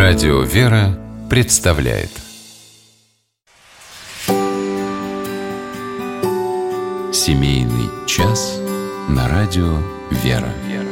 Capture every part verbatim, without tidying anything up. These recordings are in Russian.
Радио «Вера» представляет Семейный час на радио «Вера».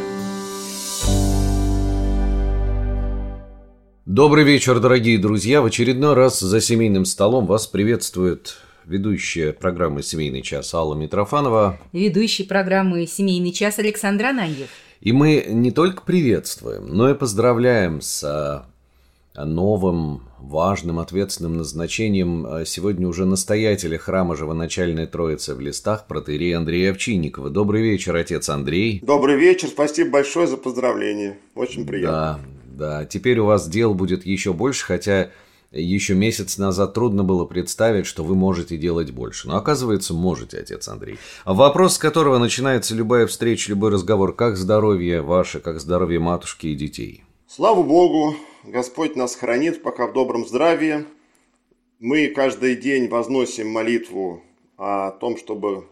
Добрый вечер, дорогие друзья! В очередной раз за семейным столом вас приветствует ведущая программы «Семейный час» Алла Митрофанова и ведущий программы «Семейный час» Александр Ананьев. И мы не только приветствуем, но и поздравляем с новым, важным, ответственным назначением сегодня уже настоятеля храма Живоначальной Троицы в Листах, протоиерея Андрея Овчинникова. Добрый вечер, отец Андрей. Добрый вечер, спасибо большое за поздравление. Очень приятно. Да, да. Теперь у вас дел будет еще больше, хотя еще месяц назад трудно было представить, что вы можете делать больше. Но оказывается, можете, отец Андрей. Вопрос, с которого начинается любая встреча, любой разговор: как здоровье ваше, как здоровье матушки и детей? Слава Богу, Господь нас хранит пока в добром здравии. Мы каждый день возносим молитву о том, чтобы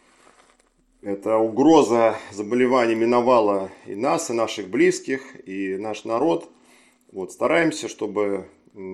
эта угроза заболевания миновала и нас, и наших близких, и наш народ. Вот, стараемся, чтобы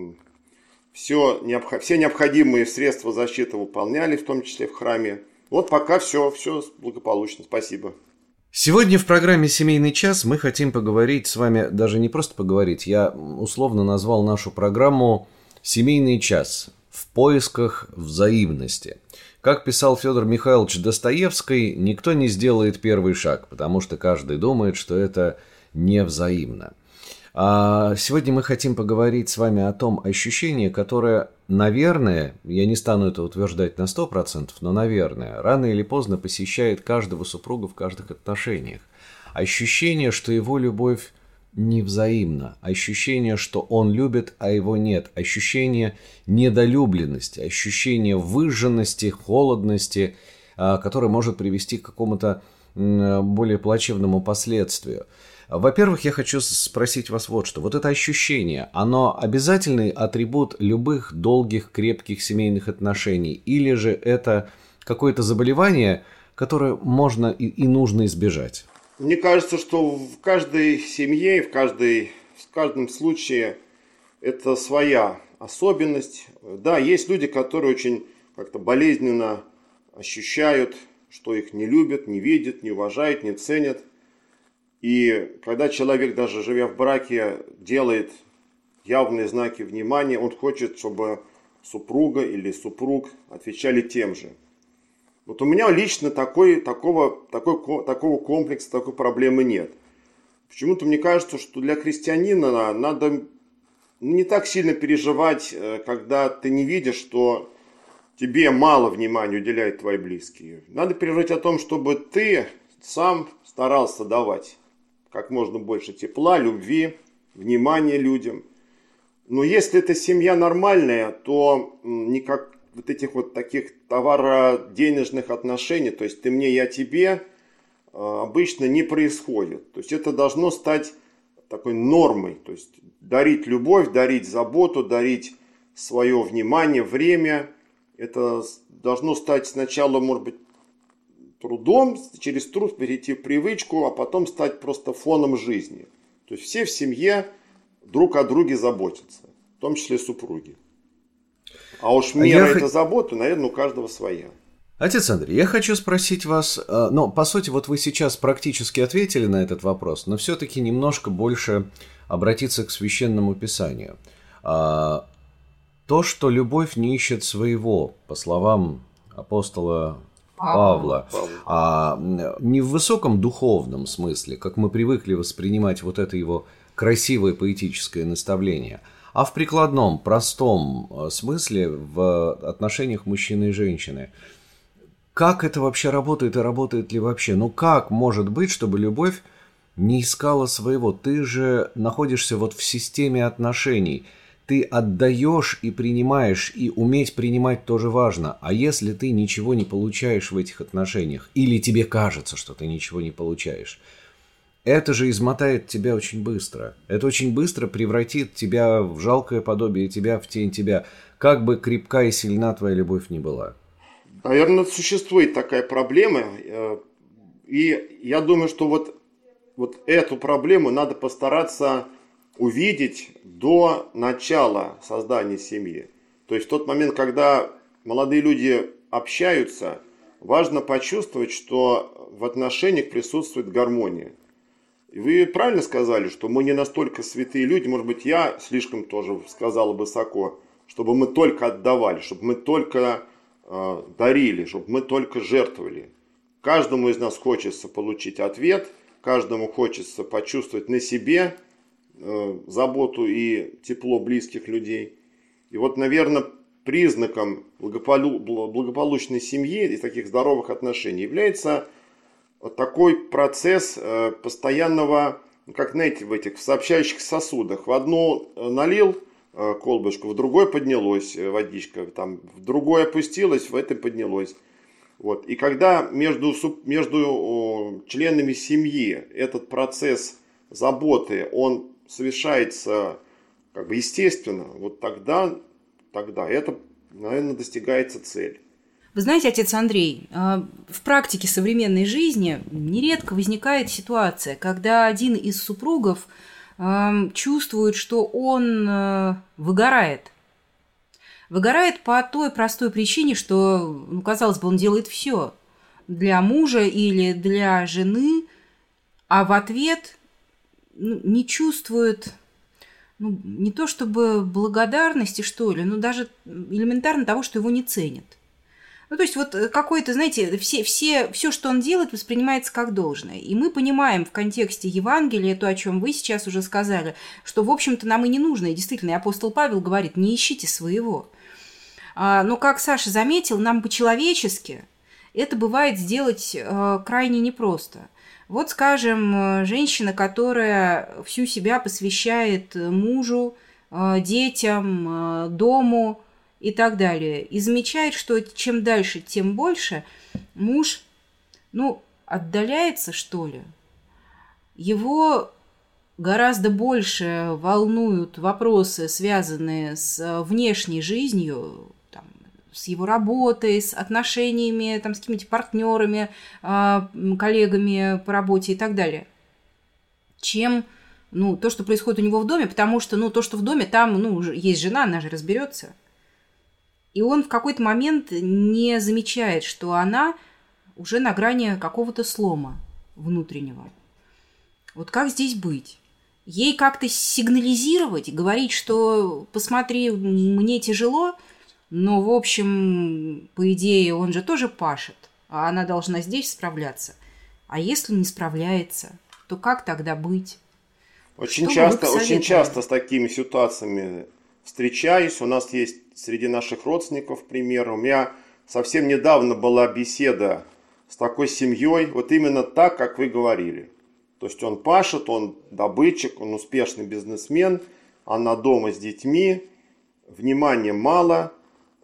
все, все необходимые средства защиты выполняли, в том числе в храме. Вот пока все, все благополучно. Спасибо. Сегодня в программе «Семейный час» мы хотим поговорить с вами, даже не просто поговорить, я условно назвал нашу программу «Семейный час. В поисках взаимности». Как писал Федор Михайлович Достоевский, никто не сделает первый шаг, потому что каждый думает, что это невзаимно. А сегодня мы хотим поговорить с вами о том ощущении, которое, наверное, я не стану это утверждать на сто процентов, но, наверное, рано или поздно посещает каждого супруга в каждых отношениях. Ощущение, что его любовь невзаимна, ощущение, что он любит, а его нет, ощущение недолюбленности, ощущение выжженности, холодности, которое может привести к какому-то более плачевному последствию. Во-первых, я хочу спросить вас вот что. Вот это ощущение, оно обязательный атрибут любых долгих, крепких семейных отношений? Или же это какое-то заболевание, которое можно и, и нужно избежать? Мне кажется, что в каждой семье, в, каждой, в каждом случае это своя особенность. Да, есть люди, которые очень как-то болезненно ощущают, что их не любят, не видят, не уважают, не ценят. И когда человек, даже живя в браке, делает явные знаки внимания, он хочет, чтобы супруга или супруг отвечали тем же. Вот у меня лично такой, такого, такой, такого комплекса, такой проблемы нет. Почему-то мне кажется, что для христианина надо не так сильно переживать, когда ты не видишь, что тебе мало внимания уделяют твои близкие. Надо переживать о том, чтобы ты сам старался давать как можно больше тепла, любви, внимания людям. Но если эта семья нормальная, то никак вот этих вот таких товаро-денежных отношений, то есть ты мне, я тебе, обычно не происходит. То есть это должно стать такой нормой. То есть дарить любовь, дарить заботу, дарить свое внимание, время. Это должно стать сначала, может быть, трудом, через труд перейти в привычку, а потом стать просто фоном жизни. То есть все в семье друг о друге заботятся, в том числе супруги. А уж мера этой х... заботы, наверное, у каждого своя. Отец Андрей, я хочу спросить вас, ну, по сути, вот вы сейчас практически ответили на этот вопрос, но все-таки немножко больше обратиться к Священному Писанию. То, что любовь не ищет своего, по словам апостола Павла, а не в высоком духовном смысле, как мы привыкли воспринимать вот это его красивое поэтическое наставление, а в прикладном, простом смысле в отношениях мужчины и женщины. Как это вообще работает и работает ли вообще? Ну как может быть, чтобы любовь не искала своего? Ты же находишься вот в системе отношений. Ты отдаешь и принимаешь, и уметь принимать тоже важно. А если ты ничего не получаешь в этих отношениях, или тебе кажется, что ты ничего не получаешь, это же измотает тебя очень быстро. Это очень быстро превратит тебя в жалкое подобие тебя, в тень тебя, как бы крепка и сильна твоя любовь ни была. Наверное, существует такая проблема. И я думаю, что вот, вот эту проблему надо постараться увидеть до начала создания семьи. То есть в тот момент, когда молодые люди общаются, важно почувствовать, что в отношениях присутствует гармония. И вы правильно сказали, что мы не настолько святые люди, может быть, я слишком тоже сказал высоко, чтобы мы только отдавали, чтобы мы только э, дарили, чтобы мы только жертвовали. Каждому из нас хочется получить ответ, каждому хочется почувствовать на себе э, заботу и тепло близких людей. И вот, наверное, признаком благополучной семьи и таких здоровых отношений является вот такой процесс э, постоянного, как, знаете, в этих сообщающих сосудах. В одну налил э, колбочку, в другой поднялась водичка, там, в другой опустилась, в этой поднялось. Вот. И когда между, между членами семьи этот процесс заботы, он совершается как бы естественно, вот тогда, тогда это, наверное, достигается цель. Вы знаете, отец Андрей, в практике современной жизни нередко возникает ситуация, когда один из супругов чувствует, что он выгорает. Выгорает по той простой причине, что, ну, казалось бы, он делает все для мужа или для жены, а в ответ ну, не чувствует, ну, не то чтобы благодарности, что ли, но даже элементарно того, что его не ценят. Ну, то есть вот какой-то, знаете, все, все, все, что он делает, воспринимается как должное. И мы понимаем в контексте Евангелия, то, о чем вы сейчас уже сказали, что, в общем-то, нам и не нужно. И действительно, и апостол Павел говорит, не ищите своего. Но, как Саша заметил, нам по-человечески это бывает сделать крайне непросто. Вот, скажем, женщина, которая всю себя посвящает мужу, детям, дому и так далее, и замечает, что чем дальше, тем больше муж, ну, отдаляется, что ли. Его гораздо больше волнуют вопросы, связанные с внешней жизнью, там, с его работой, с отношениями там, с какими-то партнерами, коллегами по работе и так далее, чем ну, то, что происходит у него в доме, потому что ну, то, что в доме, там ну, есть жена, она же разберется. И он в какой-то момент не замечает, что она уже на грани какого-то слома внутреннего. Вот как здесь быть? Ей как-то сигнализировать, говорить, что посмотри, мне тяжело, но, в общем, по идее, он же тоже пашет, а она должна здесь справляться. А если не справляется, то как тогда быть? Очень часто, очень часто с такими ситуациями встречаюсь. У нас есть среди наших родственников пример. У меня совсем недавно была беседа с такой семьей, вот именно так, как вы говорили. То есть он пашет, он добытчик, он успешный бизнесмен, она дома с детьми, внимания мало,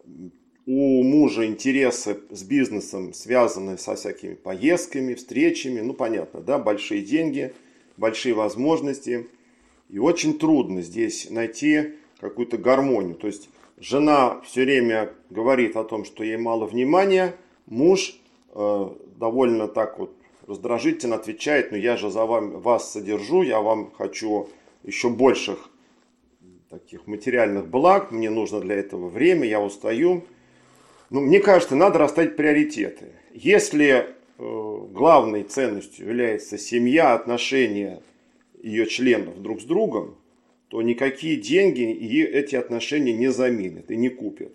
у мужа интересы с бизнесом связаны со всякими поездками, встречами, ну понятно, да, большие деньги, большие возможности. И очень трудно здесь найти какую-то гармонию. То есть жена все время говорит о том, что ей мало внимания, муж э, довольно так вот раздражительно отвечает, ну я же за вами, вас содержу, я вам хочу еще больших таких материальных благ, мне нужно для этого время, я устаю. Ну, мне кажется, надо расставить приоритеты. Если э, главной ценностью является семья, отношения ее членов друг с другом, то никакие деньги и эти отношения не заменят и не купят.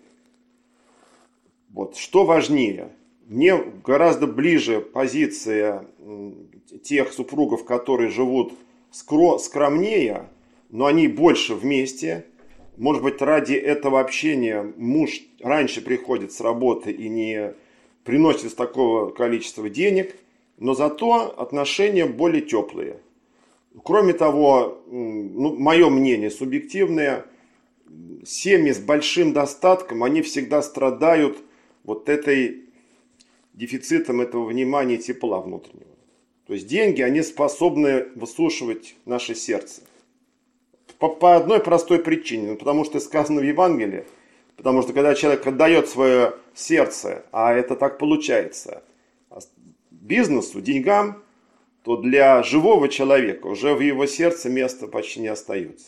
Вот. Что важнее? Мне гораздо ближе позиция тех супругов, которые живут скромнее, но они больше вместе. Может быть, ради этого общения муж раньше приходит с работы и не приносит такого количества денег, но зато отношения более теплые. Кроме того, ну, мое мнение субъективное, семьи с большим достатком, они всегда страдают вот этой дефицитом этого внимания и тепла внутреннего. То есть деньги, они способны высушивать наше сердце. По, по одной простой причине, ну, потому что сказано в Евангелии, потому что когда человек отдает свое сердце, а это так получается, бизнесу, деньгам, то для живого человека уже в его сердце места почти не остается.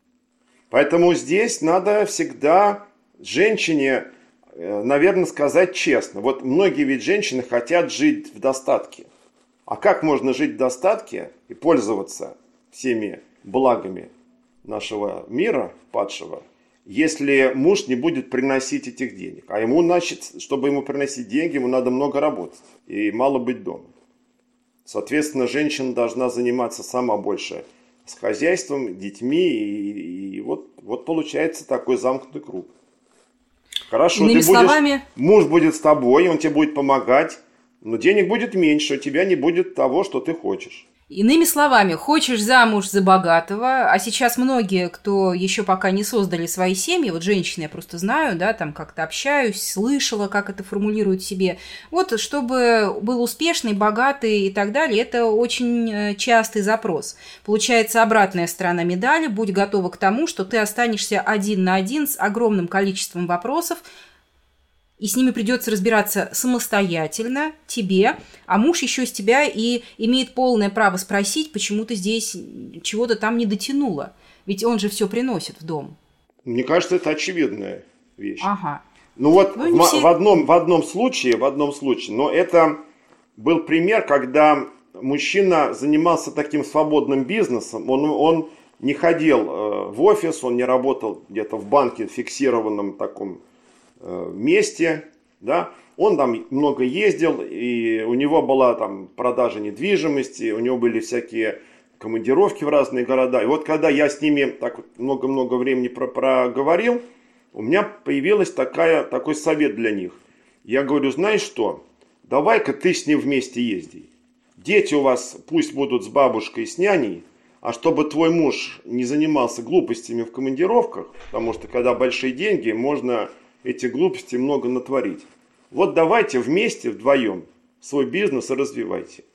Поэтому здесь надо всегда женщине, наверное, сказать честно. Вот многие ведь женщины хотят жить в достатке. А как можно жить в достатке и пользоваться всеми благами нашего мира падшего, если муж не будет приносить этих денег? А ему, значит, чтобы ему приносить деньги, ему надо много работать и мало быть дома. Соответственно, женщина должна заниматься сама больше с хозяйством, детьми, и, и вот, вот получается такой замкнутый круг. Хорошо, Иными ты будешь, словами... муж будет с тобой, он тебе будет помогать, но денег будет меньше, у тебя не будет того, что ты хочешь. Иными словами, хочешь замуж за богатого, а сейчас многие, кто еще пока не создали свои семьи, вот женщины я просто знаю, да, там как-то общаюсь, слышала, как это формулируют себе, вот чтобы был успешный, богатый и так далее, это очень частый запрос. Получается, обратная сторона медали, будь готова к тому, что ты останешься один на один с огромным количеством вопросов, и с ними придется разбираться самостоятельно, тебе, а муж еще с тебя и имеет полное право спросить, почему ты здесь чего-то там не дотянула. Ведь он же все приносит в дом. Мне кажется, это очевидная вещь. Ага. Ну вот ну, в, все... в, одном, в одном случае, в одном случае, но это был пример, когда мужчина занимался таким свободным бизнесом, он, он не ходил э, в офис, он не работал где-то в банке, фиксированном таком месте, да, он там много ездил, и у него была там продажа недвижимости, у него были всякие командировки в разные города. И вот когда я с ними так вот много-много времени про- проговорил, у меня появилась такая, такой совет для них. Я говорю, знаешь что, давай-ка ты с ним вместе езди. Дети у вас пусть будут с бабушкой и с няней, а чтобы твой муж не занимался глупостями в командировках, потому что когда большие деньги, можно эти глупости много натворить. Вот давайте вместе, вдвоем, свой бизнес развивайте.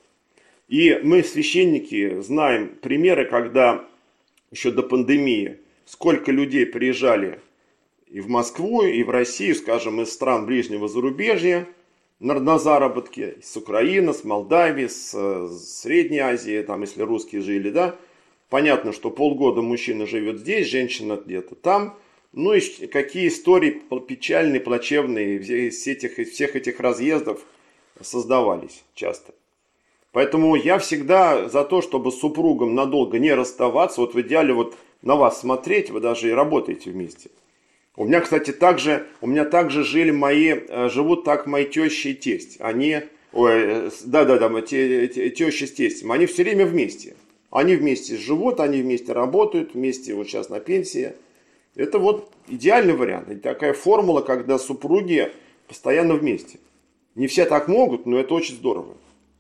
И мы, священники, знаем примеры, когда еще до пандемии сколько людей приезжали и в Москву, и в Россию, скажем, из стран ближнего зарубежья на, на заработки, с Украины, с Молдавии, с, с Средней Азии, там, если русские жили, да. Понятно, что полгода мужчина живет здесь, женщина где-то там. Ну и какие истории печальные, плачевные из этих, из всех этих разъездов создавались часто. Поэтому я всегда за то, чтобы с супругом надолго не расставаться. Вот в идеале вот на вас смотреть, вы даже и работаете вместе. У меня, кстати, также, у меня также жили мои, живут так мои тещи и тесть. Они, ой, да-да-да, тещи с тестем, они все время вместе. Они вместе живут, они вместе работают, вместе вот сейчас на пенсии. Это вот идеальный вариант. Это такая формула, когда супруги постоянно вместе. Не все так могут, но это очень здорово.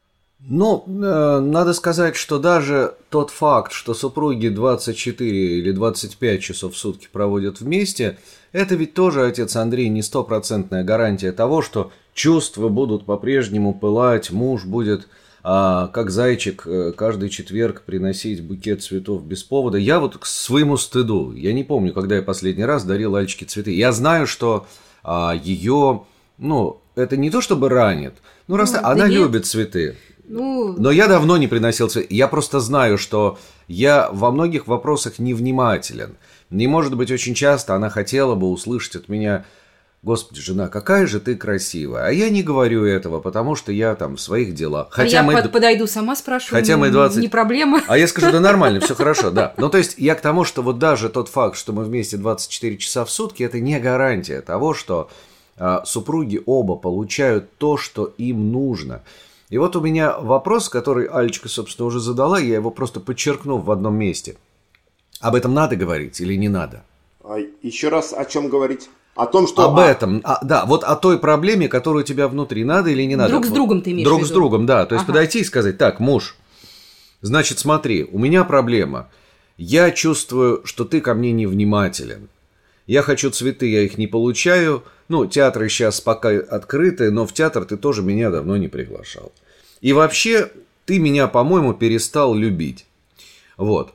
Ну, э, надо сказать, что даже тот факт, что супруги двадцать четыре или двадцать пять часов в сутки проводят вместе, это ведь тоже, отец Андрей, не стопроцентная гарантия того, что чувства будут по-прежнему пылать, муж будет... А как зайчик каждый четверг приносить букет цветов без повода. Я вот к своему стыду, я не помню, когда я последний раз дарил Альчике цветы. Я знаю, что а, ее, ну, это не то чтобы ранит, ну, раз ну, она да любит цветы. Ну... Но я давно не приносил цветы. Я просто знаю, что я во многих вопросах невнимателен. И, может быть, очень часто она хотела бы услышать от меня: Господи, жена, какая же ты красивая. А я не говорю этого, потому что я там в своих делах. Хотя а мы... я под, подойду, сама спрошу, Хотя мы двадцать... не проблема. А я скажу, да нормально, все хорошо, да. Ну, то есть, я к тому, что вот даже тот факт, что мы вместе двадцать четыре часа в сутки, это не гарантия того, что а, супруги оба получают то, что им нужно. И вот у меня вопрос, который Алечка, собственно, уже задала, я его просто подчеркну в одном месте. Об этом надо говорить или не надо? А еще раз о чем говорить? О том, что... Об этом, а, да, вот о той проблеме, которая у тебя внутри, надо или не надо. Друг с другом ты имеешь Друг в виду? с другом, да. То есть ага. подойти и сказать: так, муж, значит, смотри, у меня проблема. Я чувствую, что ты ко мне невнимателен. Я хочу цветы, я их не получаю. Ну, театры сейчас пока открыты, но в театр ты тоже меня давно не приглашал. И вообще, ты меня, по-моему, перестал любить. Вот.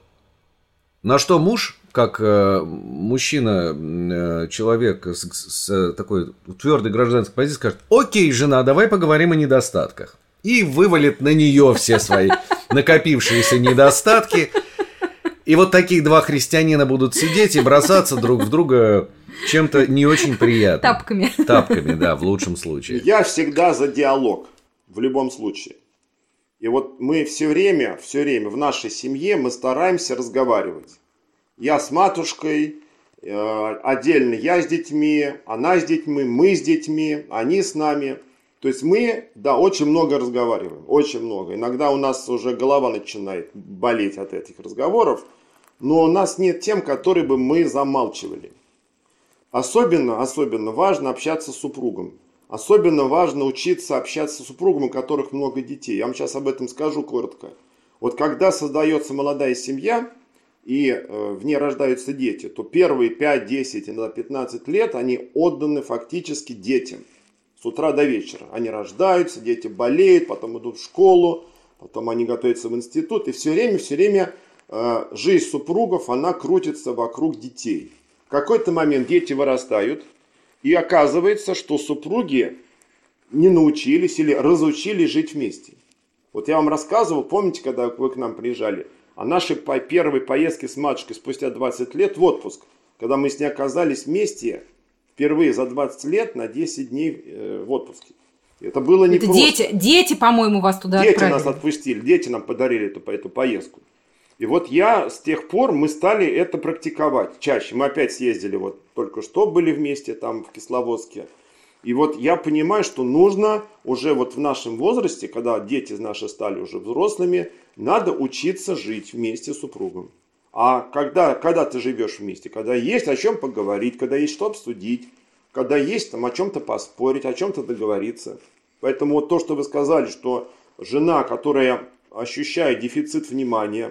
На что муж... как э, мужчина, э, человек с, с такой твердой гражданской позицией, скажет: окей, жена, давай поговорим о недостатках. И вывалит на нее все свои накопившиеся недостатки. И вот такие два христианина будут сидеть и бросаться друг в друга чем-то не очень приятным. Тапками. Тапками, да, в лучшем случае. Я всегда за диалог, в любом случае. И вот мы все время, все время в нашей семье мы стараемся разговаривать. Я с матушкой, отдельно я с детьми, она с детьми, мы с детьми, они с нами. То есть мы, да, очень много разговариваем, очень много. Иногда у нас уже голова начинает болеть от этих разговоров, но у нас нет тем, которые бы мы замалчивали. Особенно, особенно важно общаться с супругом. Особенно важно учиться общаться с супругом, у которых много детей. Я вам сейчас об этом скажу коротко. Вот когда создается молодая семья и э, в ней рождаются дети, то первые пять, десять, иногда пятнадцать лет они отданы фактически детям. С утра до вечера. Они рождаются, дети болеют, потом идут в школу, потом они готовятся в институт. И все время, все время э, жизнь супругов, она крутится вокруг детей. В какой-то момент дети вырастают, и оказывается, что супруги не научились или разучились жить вместе. Вот я вам рассказывал, помните, когда вы к нам приезжали, о нашей первой поездке с матушкой спустя двадцать лет в отпуск, когда мы с ней оказались вместе впервые за двадцать лет на десять дней в отпуске. Это было не Это просто. Дети, дети, по-моему, вас туда дети отправили. Дети нас отпустили, дети нам подарили эту, эту поездку. И вот я с тех пор мы стали это практиковать чаще. Мы опять съездили, вот только что были вместе там в Кисловодске. И вот я понимаю, что нужно уже вот в нашем возрасте, когда дети наши стали уже взрослыми, надо учиться жить вместе с супругом. А когда, когда ты живешь вместе, когда есть о чем поговорить, когда есть что обсудить, когда есть там о чем-то поспорить, о чем-то договориться. Поэтому вот то, что вы сказали, что жена, которая ощущает дефицит внимания,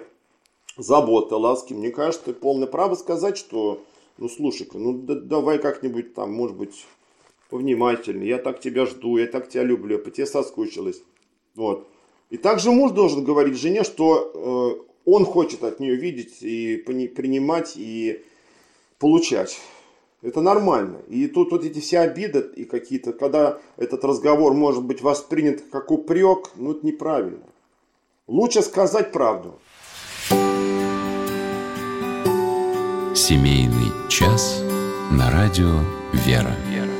заботы, ласки, мне кажется, ты полное право сказать, что, ну слушай-ка, ну да, давай как-нибудь там, может быть, повнимательнее, я так тебя жду, я так тебя люблю, я по тебе соскучилась. Вот. И также муж должен говорить жене, что э, он хочет от нее видеть и принимать, и получать. Это нормально. И тут вот эти все обиды и какие-то, когда этот разговор может быть воспринят как упрек, ну это неправильно. Лучше сказать правду. Семейный час на радио «Вера».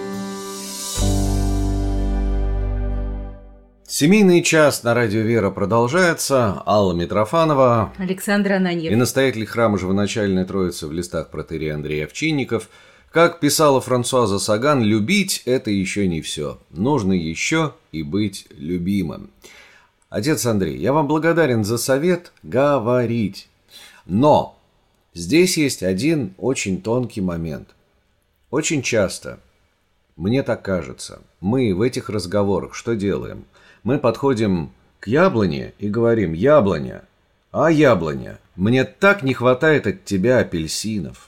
Семейный час на радио «Вера» продолжается. Алла Митрофанова, Александр Ананьев и настоятель храма Живоначальной Троицы в Листах протоиерей Андрей Овчинников. Как писала Франсуаза Саган, любить – это еще не все. Нужно еще и быть любимым. Отец Андрей, я вам благодарен за совет говорить. Но здесь есть один очень тонкий момент. Очень часто, мне так кажется, мы в этих разговорах что делаем? Мы подходим к яблоне и говорим: яблоня, а яблоня, мне так не хватает от тебя апельсинов.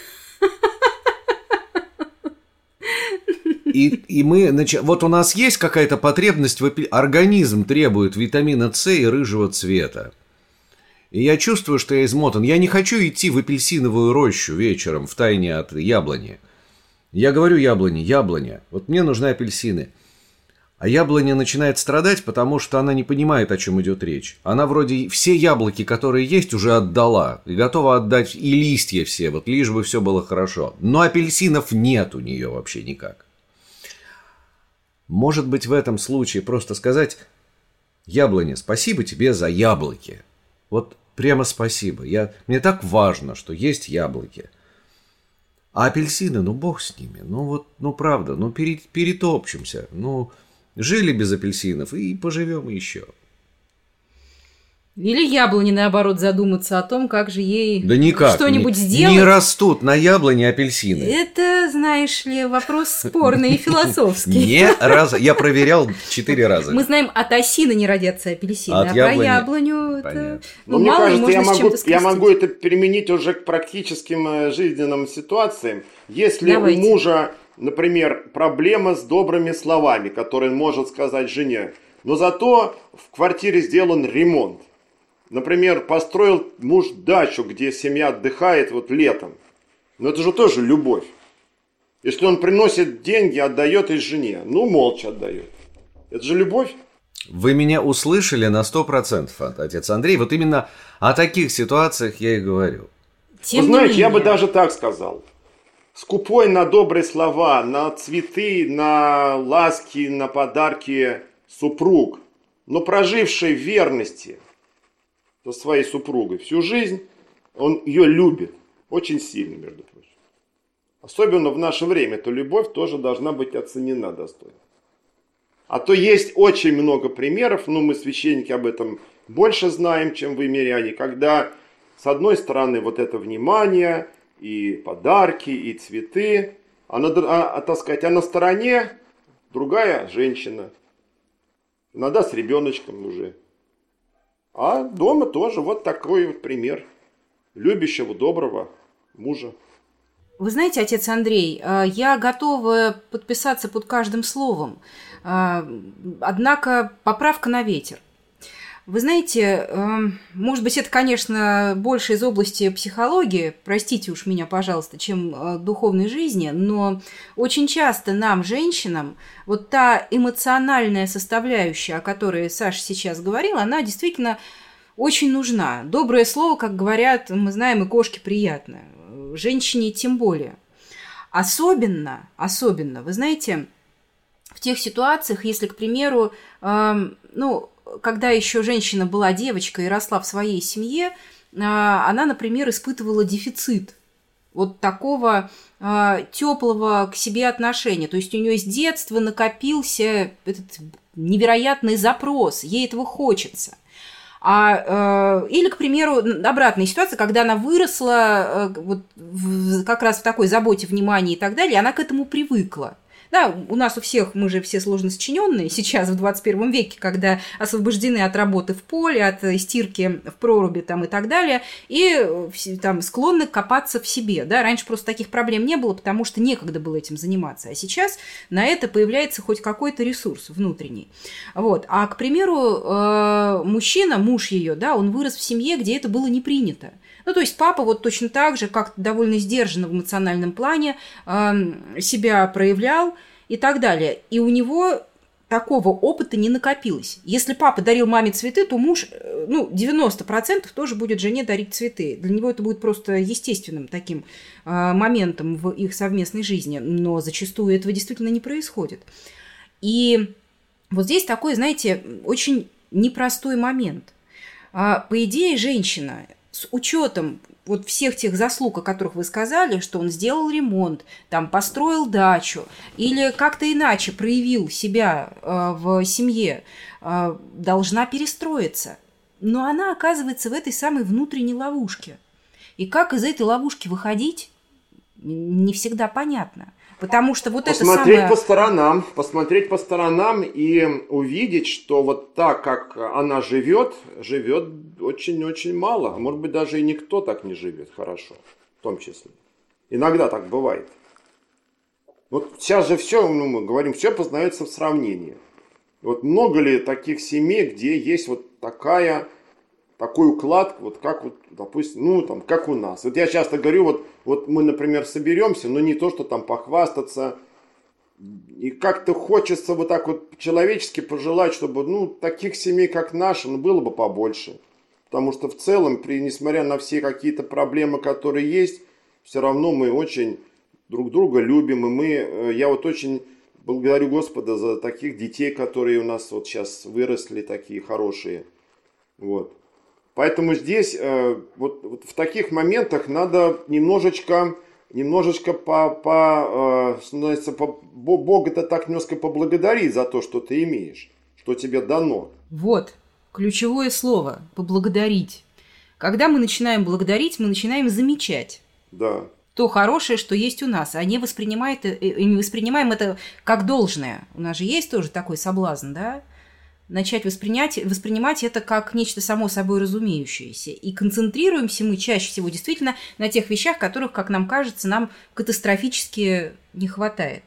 И, и мы, значит, вот у нас есть какая-то потребность, в апель... организм требует витамина С и рыжего цвета. И я чувствую, что я измотан. Я не хочу идти в апельсиновую рощу вечером втайне от яблони. Я говорю яблоне: яблоня, вот мне нужны апельсины. А яблоня начинает страдать, потому что она не понимает, о чем идет речь. Она вроде все яблоки, которые есть, уже отдала. И готова отдать и листья все, вот лишь бы все было хорошо. Но апельсинов нет у нее вообще никак. Может быть, в этом случае просто сказать: яблоня, спасибо тебе за яблоки. Вот прямо спасибо. Я... Мне так важно, что есть яблоки. А апельсины, ну бог с ними. Ну вот, ну правда, ну пере... перетопчемся. Ну... Жили без апельсинов и поживем еще. Или яблони, наоборот, задуматься о том, как же ей да никак, что-нибудь не, сделать. Не растут на яблоне апельсины. Это, знаешь ли, вопрос спорный и философский. Не разу. Я проверял четыре раза. Мы знаем, от осины не родятся апельсины, а про яблоню это... Ну, мне кажется, я могу, я могу это применить уже к практическим жизненным ситуациям. Если у мужа, например, проблема с добрыми словами, которые он может сказать жене, но зато в квартире сделан ремонт. Например, построил муж дачу, где семья отдыхает вот летом. Но это же тоже любовь. Если он приносит деньги, отдает их жене, ну молча отдает. Это же любовь. Вы меня услышали на сто процентов, отец Андрей. Вот именно о таких ситуациях я и говорю. Тем Вы знаете, я бы даже так сказал. Скупой на добрые слова, на цветы, на ласки, на подарки супруг, но проживший в верности со своей супругой всю жизнь, он ее любит очень сильно, между прочим. Особенно в наше время, то любовь тоже должна быть оценена достойно. А то есть очень много примеров, ну мы, священники, об этом больше знаем, чем вы, миряне, когда с одной стороны вот это внимание и подарки, и цветы, а, на, а, так сказать, а на стороне другая женщина, иногда с ребеночком уже. А дома тоже вот такой вот пример любящего, доброго мужа. Вы знаете, отец Андрей, я готова подписаться под каждым словом, однако поправка на ветер. Вы знаете, может быть, это, конечно, больше из области психологии, простите уж меня, пожалуйста, чем духовной жизни, но очень часто нам, женщинам, вот та эмоциональная составляющая, о которой Саша сейчас говорила, она действительно очень нужна. Доброе слово, как говорят, мы знаем, и кошке приятное. Женщине тем более. Особенно, особенно, вы знаете, в тех ситуациях, если, к примеру, э, ну, когда еще женщина была девочкой и росла в своей семье, э, она, например, испытывала дефицит вот такого э, теплого к себе отношения. То есть у нее с детства накопился этот невероятный запрос, ей этого хочется. А, э, или, к примеру, обратная ситуация, когда она выросла э, вот, в, как раз в такой заботе, внимании и так далее, она к этому привыкла. Да, у нас у всех, мы же все сложно сочиненные сейчас в двадцать первом веке, когда освобождены от работы в поле, от стирки в проруби там, и так далее, и там склонны копаться в себе. Да? Раньше просто таких проблем не было, потому что некогда было этим заниматься. А сейчас на это появляется хоть какой-то ресурс внутренний. Вот. А, к примеру, мужчина, муж ее, да, он вырос в семье, где это было не принято. Ну, то есть папа вот точно так же, как довольно сдержанно в эмоциональном плане э, себя проявлял и так далее. И у него такого опыта не накопилось. Если папа дарил маме цветы, то муж, ну, девяносто процентов тоже будет жене дарить цветы. Для него это будет просто естественным таким э, моментом в их совместной жизни. Но зачастую этого действительно не происходит. И вот здесь такой, знаете, очень непростой момент. По идее, женщина с учетом вот всех тех заслуг, о которых вы сказали, что он сделал ремонт, там, построил дачу или как-то иначе проявил себя э, в семье, э, должна перестроиться. Но она оказывается в этой самой внутренней ловушке. И как из этой ловушки выходить, не всегда понятно. Потому что вот посмотреть это самое... по сторонам, посмотреть по сторонам и увидеть, что вот так, как она живет, живет очень-очень мало. А может быть, даже и никто так не живет хорошо, в том числе. Иногда так бывает. Вот сейчас же все, ну, мы говорим, все познается в сравнении. Вот много ли таких семей, где есть вот такая... такой уклад, вот как вот, допустим, ну там, как у нас. Вот я часто говорю, вот, вот мы, например, соберемся, но не то, что там похвастаться. И как-то хочется вот так вот человечески пожелать, чтобы, ну, таких семей, как наша, ну, было бы побольше. Потому что в целом, при, несмотря на все какие-то проблемы, которые есть, все равно мы очень друг друга любим. И мы, я вот очень благодарю Господа за таких детей, которые у нас вот сейчас выросли, такие хорошие. Вот. Поэтому здесь э, вот, вот в таких моментах надо немножечко, немножечко по, по, э, по Бога-то так немножко поблагодарить за то, что ты имеешь, что тебе дано. Вот, ключевое слово – поблагодарить. Когда мы начинаем благодарить, мы начинаем замечать да. то хорошее, что есть у нас, а не, воспринимает, не воспринимаем это как должное. У нас же есть тоже такой соблазн, да? Начать воспринять, воспринимать это как нечто само собой разумеющееся. И концентрируемся мы чаще всего действительно на тех вещах, которых, как нам кажется, нам катастрофически не хватает.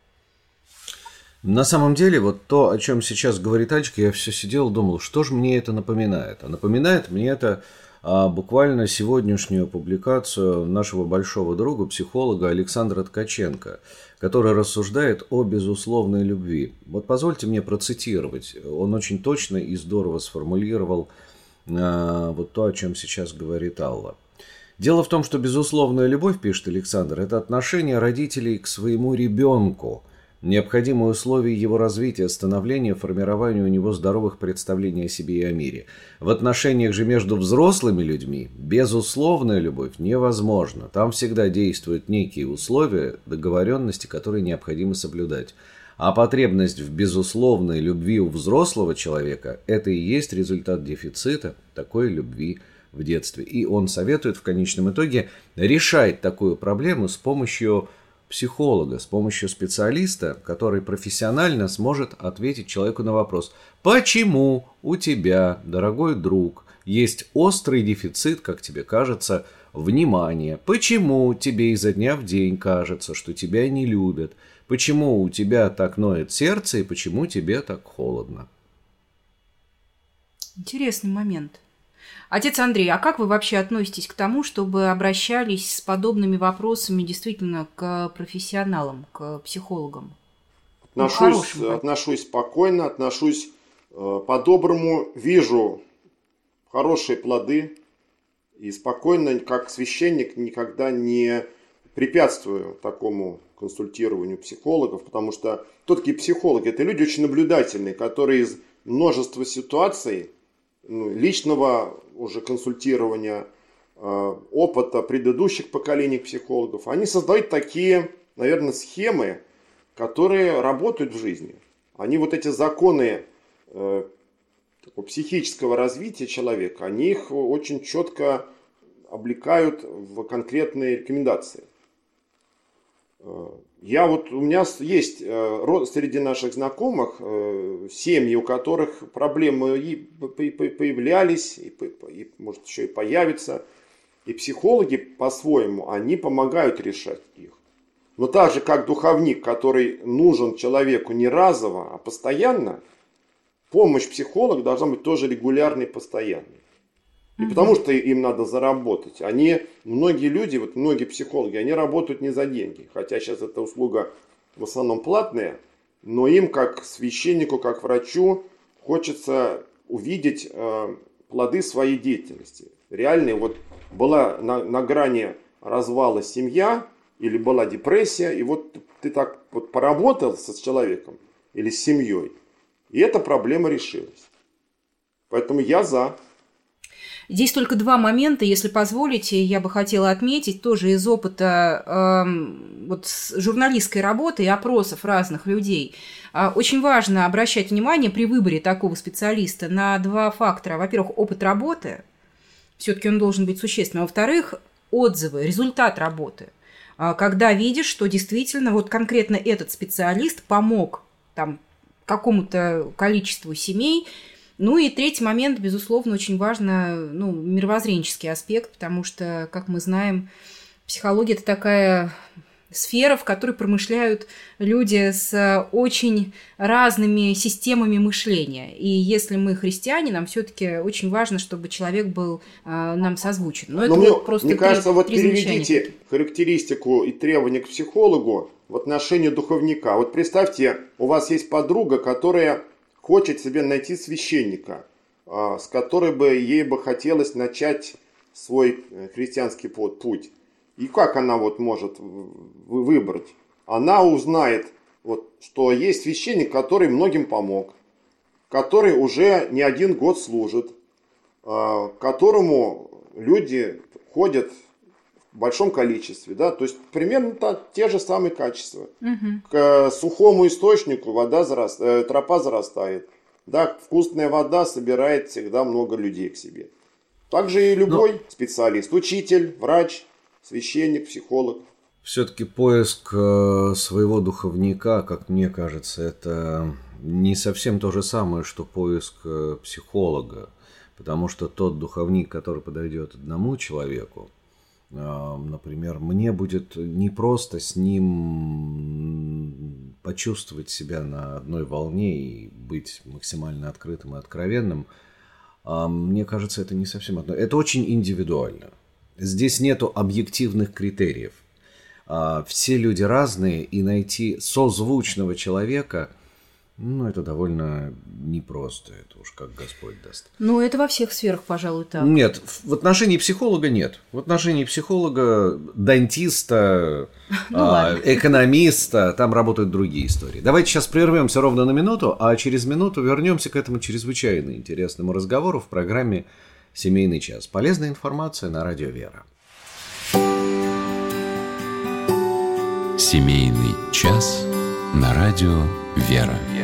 На самом деле, вот то, о чем сейчас говорит Альчика, я все сидел и думал, что же мне это напоминает. А напоминает мне это а буквально сегодняшнюю публикацию нашего большого друга, психолога Александра Ткаченко, который рассуждает о безусловной любви. Вот позвольте мне процитировать. Он очень точно и здорово сформулировал а, вот то, о чем сейчас говорит Алла. Дело в том, что безусловная любовь, пишет Александр, это отношение родителей к своему ребенку, необходимое условие его развития, становления, формирования у него здоровых представлений о себе и о мире. В отношениях же между взрослыми людьми безусловная любовь невозможна. Там всегда действуют некие условия, договоренности, которые необходимо соблюдать. А потребность в безусловной любви у взрослого человека – это и есть результат дефицита такой любви в детстве. И он советует в конечном итоге решать такую проблему с помощью психолога, с помощью специалиста, который профессионально сможет ответить человеку на вопрос: почему у тебя, дорогой друг, есть острый дефицит, как тебе кажется, внимания? Почему тебе изо дня в день кажется, что тебя не любят? Почему у тебя так ноет сердце и почему тебе так холодно? Интересный момент. Отец Андрей, а как вы вообще относитесь к тому, чтобы обращались с подобными вопросами действительно к профессионалам, к психологам? Отношусь, Ну, отношусь спокойно, отношусь э, по-доброму, вижу хорошие плоды и спокойно, как священник, никогда не препятствую такому консультированию психологов, потому что кто такие психологи? Это люди очень наблюдательные, которые из множества ситуаций, ну, личного уже консультирования, э, опыта предыдущих поколений психологов, они создают такие, наверное, схемы, которые работают в жизни. Они вот эти законы э, такого психического развития человека, они их очень четко облекают в конкретные рекомендации. Я вот, у меня есть среди наших знакомых семьи, у которых проблемы и появлялись, и, и может еще и появятся. И психологи по-своему, они помогают решать их. Но так же, как духовник, который нужен человеку не разово, а постоянно, помощь психолога должна быть тоже регулярной и постоянной. И потому что им надо заработать. Они, многие люди, вот многие психологи, они работают не за деньги. Хотя сейчас эта услуга в основном платная. Но им, как священнику, как врачу, хочется увидеть э, плоды своей деятельности. Реальные, вот была на, на грани развала семья, или была депрессия, и вот ты так вот поработал с человеком или с семьей, и эта проблема решилась. Поэтому я за. Здесь только два момента, если позволите, я бы хотела отметить, тоже из опыта э, вот, журналистской работы и опросов разных людей. Э, очень важно обращать внимание при выборе такого специалиста на два фактора. Во-первых, опыт работы, все-таки он должен быть существенным. А во-вторых, отзывы, результат работы. Э, когда видишь, что действительно вот конкретно этот специалист помог там, какому-то количеству семей. Ну и третий момент, безусловно, очень важно, ну, мировоззренческий аспект, потому что, как мы знаем, психология – это такая сфера, в которой промышляют люди с очень разными системами мышления. И если мы христиане, нам все-таки очень важно, чтобы человек был э, нам созвучен. Но, Но это мне, вот просто мне три, кажется, вот три переведите замечания. Характеристику и требования к психологу в отношении духовника. Вот представьте, у вас есть подруга, которая хочет себе найти священника, с которой бы ей бы хотелось начать свой христианский путь. И как она вот может выбрать? Она узнает, вот, что есть священник, который многим помог, который уже не один год служит, к которому люди ходят в большом количестве. Да? То есть примерно так, те же самые качества. Угу. К сухому источнику вода зарастает, тропа зарастает. Да, вкусная вода собирает всегда много людей к себе. Также и любой Но... специалист, учитель, врач, священник, психолог. Все-таки поиск своего духовника, как мне кажется, это не совсем то же самое, что поиск психолога. Потому что тот духовник, который подойдет одному человеку, например, мне будет непросто с ним почувствовать себя на одной волне и быть максимально открытым и откровенным, А мне кажется, это не совсем одно. Это очень индивидуально. Здесь нету объективных критериев. А все люди разные, и найти созвучного человека, ну, это довольно непросто. Это уж как Господь даст. Ну, это во всех сферах, пожалуй, так. Нет, в отношении психолога нет. В отношении психолога, дантиста, экономиста, там работают другие истории. Давайте сейчас прервемся ровно на минуту, а через минуту вернемся к этому чрезвычайно интересному разговору в программе «Семейный час». Полезная информация на радио «Вера». Семейный час на радио «Вера».